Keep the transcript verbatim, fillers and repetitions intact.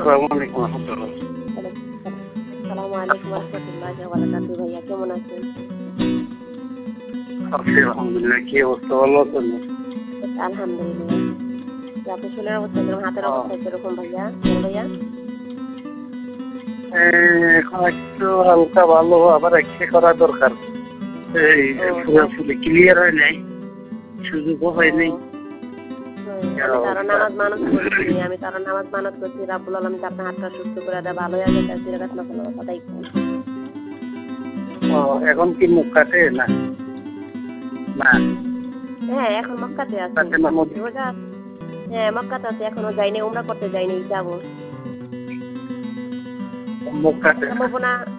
আসসালামু আলাইকুম রহমতুল্লাহ। আসসালামু আলাইকুম রহমতুল্লাহি ওয়া বারাকাতুহু। ভাইয়া কেমন আছেন? আছি আলহামদুলিল্লাহ। কি অবস্থা, ভালো আছেন? আলহামদুলিল্লাহ। আপনার শরীরের অবস্থা কিরকম, হাতের অবস্থা কিরকম ভাইয়া? বল ভাইয়া। এখন একটু হালকা ভালো, আবার এক্সরে করা দরকার। এই পুরোপুরি ক্লিয়ার হয় নাই, সুযোগও হয় নাই। আমি তার নামাজ মানত করছি, আমি তার নামাজ মানত করছি রাব্বুল আলামিন আপনার হাতটা সুস্থ করে দেয়, ভালো হয়ে যায়। তার জিরা গাছ মাসাল্লাহ কথাই ও এখন কি মুখ কাটে না? না, হ্যাঁ এখন মক্কাতে আছে। রোজা হ্যাঁ মক্কাতে আছে, এখনো যাইনি, উমরা করতে যাইনি, যাবো। মুখ কাটে সম্ভাবনা